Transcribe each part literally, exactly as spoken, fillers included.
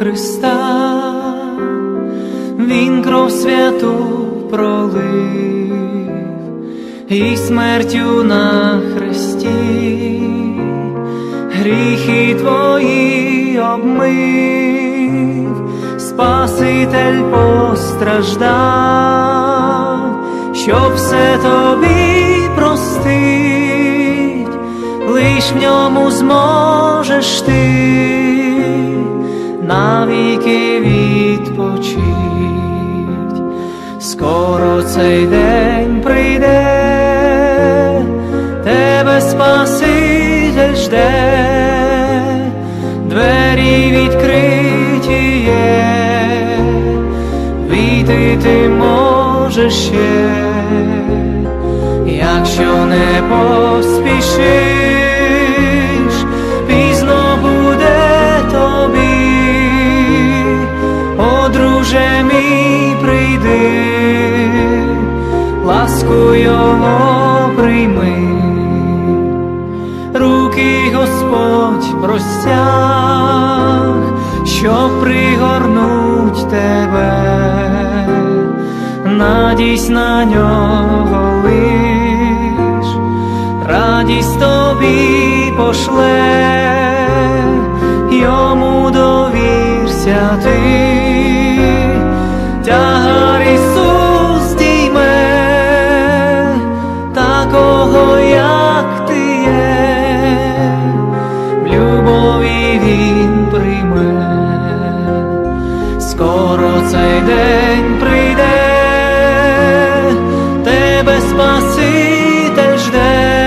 Христа, Він кров святу пролив і смертю на хресті гріхи твої обмив, Спаситель постраждав, щоб все тобі простить, лиш в ньому зможеш ти навіки відпочить. Скоро цей день прийде, тебе Спаситель жде, двері відкриті є, війти ти можеш ще, якщо не поспішиш, пізно буде тобі. О, друже мій, прийди, ласку його прийми, руки Господь простяг, щоб пригорнуть тебе, надійсь на нього лиш, радість тобі пошле, йому довірся ти, тягар Ісус здійме, такого як ти є, в любові Він прийме. Скоро цей день прийде, тебе Спаситель жде,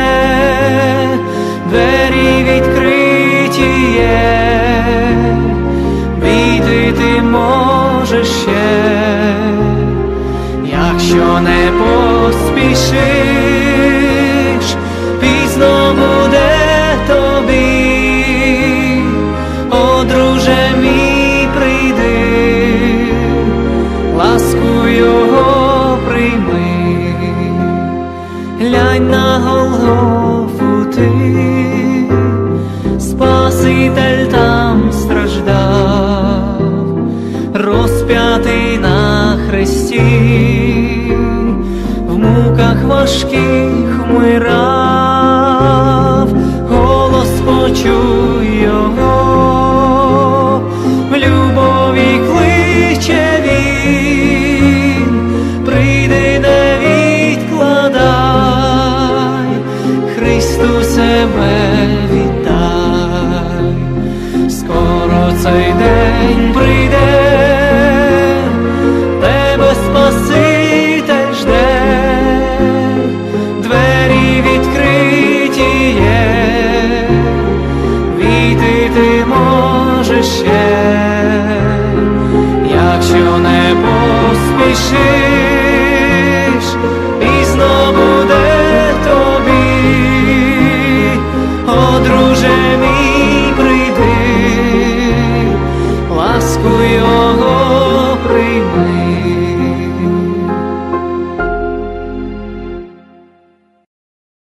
двері відкриті є, війти ти можеш ще, якщо не поспішиш, пізно буде тобі. О, друже мій, прийди, ласку його прийми, глянь на Голгофу ти, Спаситель там страждав, розп'ятий на хресті, в муках важких вмирав, голос почуй його, в любові кличе він, прийди, не відкладай, Христу себе віддай. Скоро цей день прийде, тебе Спаситель жде, двері відкриті є, війти ти можеш ще, якщо не поспішиш.